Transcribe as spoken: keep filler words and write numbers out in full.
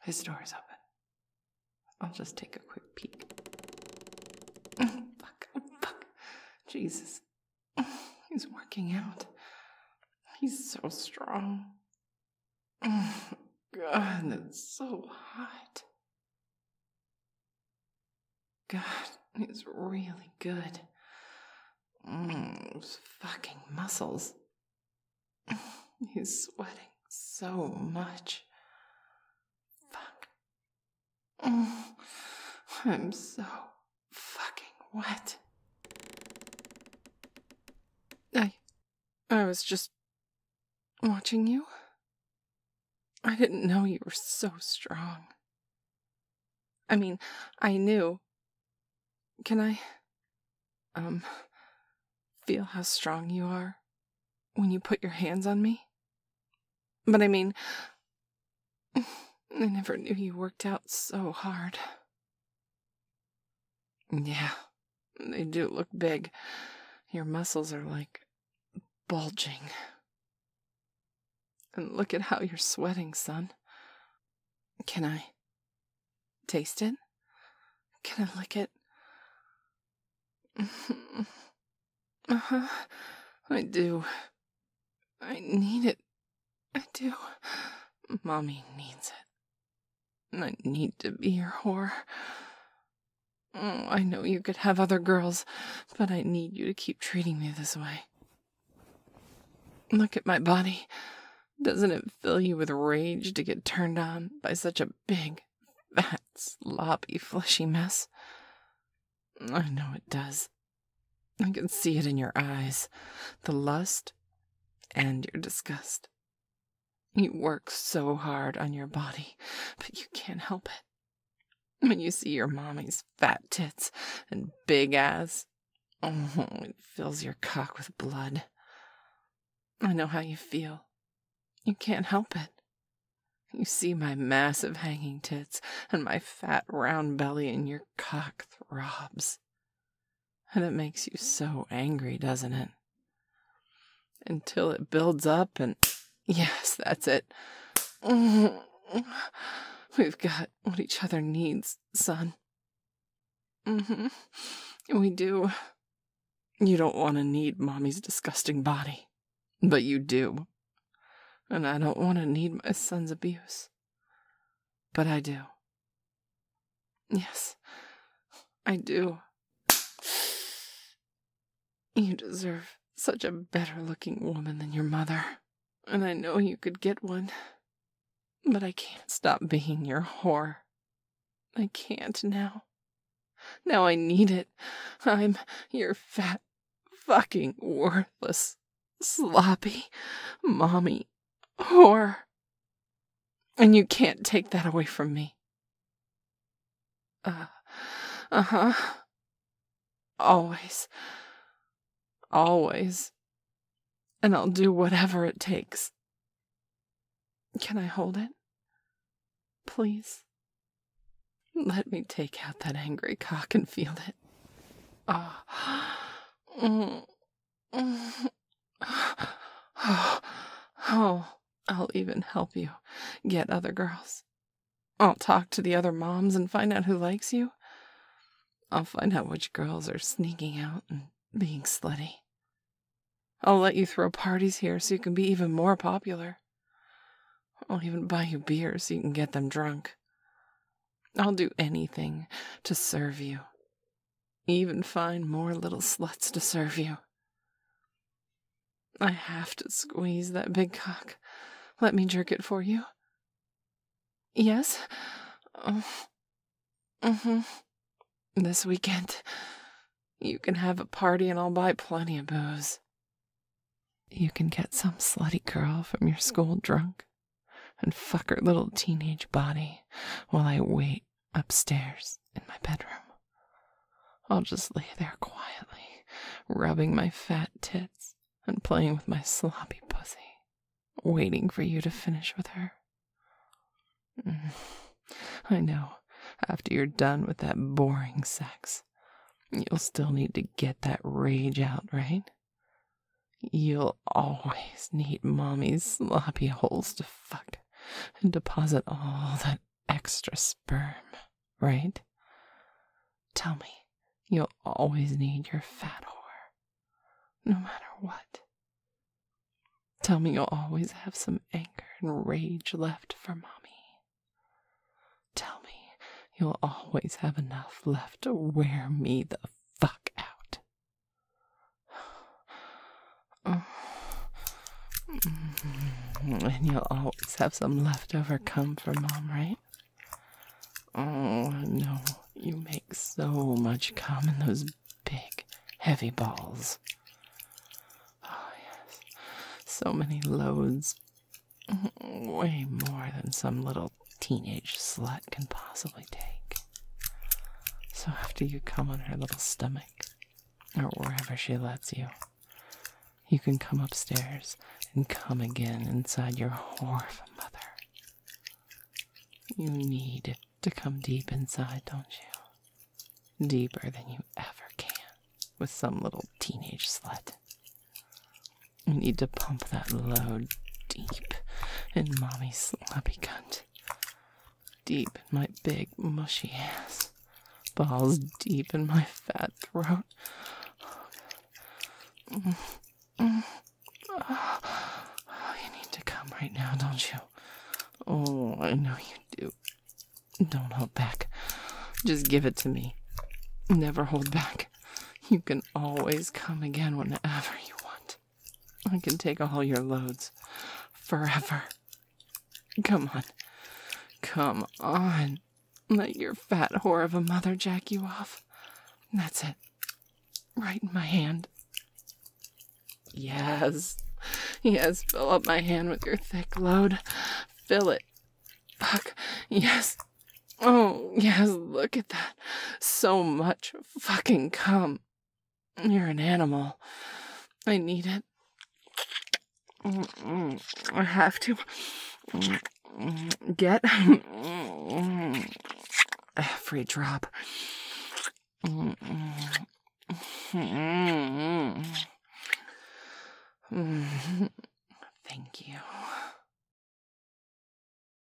His door is open. I'll just take a quick peek. Fuck, oh, fuck. Jesus. He's working out. He's so strong. God, it's so hot. God, he's really good. Mm, those fucking muscles. He's sweating so much. Fuck. Mm, I'm so fucking wet. I... I was just watching you. I didn't know you were so strong. I mean, I knew. Can I, um, feel how strong you are when you put your hands on me? But I mean, I never knew you worked out so hard. Yeah, they do look big. Your muscles are like bulging. And look at how you're sweating, son. Can I taste it? Can I lick it? Uh-huh. I do. I need it. I do. Mommy needs it. I need to be your whore. Oh, I know you could have other girls, but I need you to keep treating me this way. Look at my body. Doesn't it fill you with rage to get turned on by such a big, fat, sloppy, fleshy mess? I know it does. I can see it in your eyes, the lust and your disgust. You work so hard on your body, but you can't help it. When you see your mommy's fat tits and big ass, oh, it fills your cock with blood. I know how you feel. You can't help it. You see my massive hanging tits and my fat round belly, and your cock throbs. And it makes you so angry, doesn't it? Until it builds up and... Yes, that's it. We've got what each other needs, son. Mm-hmm. We do. You don't want to need Mommy's disgusting body, but you do. And I don't want to need my son's abuse, but I do. Yes, I do. You deserve such a better-looking woman than your mother, and I know you could get one, but I can't stop being your whore. I can't now. Now I need it. I'm your fat, fucking worthless, sloppy, mommy whore. And you can't take that away from me. Uh, uh-huh. Always. Always. And I'll do whatever it takes. Can I hold it? Please? Let me take out that angry cock and feel it. Ah. Oh. Mm. Oh. Oh. I'll even help you get other girls. I'll talk to the other moms and find out who likes you. I'll find out which girls are sneaking out and being slutty. I'll let you throw parties here so you can be even more popular. I'll even buy you beer so you can get them drunk. I'll do anything to serve you. Even find more little sluts to serve you. I have to squeeze that big cock. Let me jerk it for you. Yes? Oh. Mm-hmm. This weekend, you can have a party and I'll buy plenty of booze. You can get some slutty girl from your school drunk and fuck her little teenage body while I wait upstairs in my bedroom. I'll just lay there quietly, rubbing my fat tits and playing with my sloppy pussy, waiting for you to finish with her. Mm. I know, after you're done with that boring sex, you'll still need to get that rage out, right? You'll always need Mommy's sloppy holes to fuck and deposit all that extra sperm, right? Tell me, you'll always need your fat whore, no matter what. Tell me you'll always have some anger and rage left for Mommy. Tell me you'll always have enough left to wear me the fuck out. And you'll always have some leftover cum for Mom, right? Oh, no. You make so much cum in those big, heavy balls. Oh, yes. So many loads. Way more than some little teenage slut can possibly take. So after you come on her little stomach, or wherever she lets you, you can come upstairs and come again inside your whore of a mother. You need to come deep inside, don't you? Deeper than you ever can with some little teenage slut. You need to pump that load deep in Mommy's sloppy cunt. Deep in my big, mushy ass. Balls deep in my fat throat. Oh, oh, you need to come right now, don't you? Oh, I know you do. Don't hold back. Just give it to me. Never hold back. You can always come again whenever you want. I can take all your loads. Forever. Come on. Come on. Let your fat whore of a mother jack you off. That's it. Right in my hand. Yes. Yes, fill up my hand with your thick load. Fill it. Fuck. Yes. Oh, yes, look at that. So much fucking cum. You're an animal. I need it. I have to get every drop.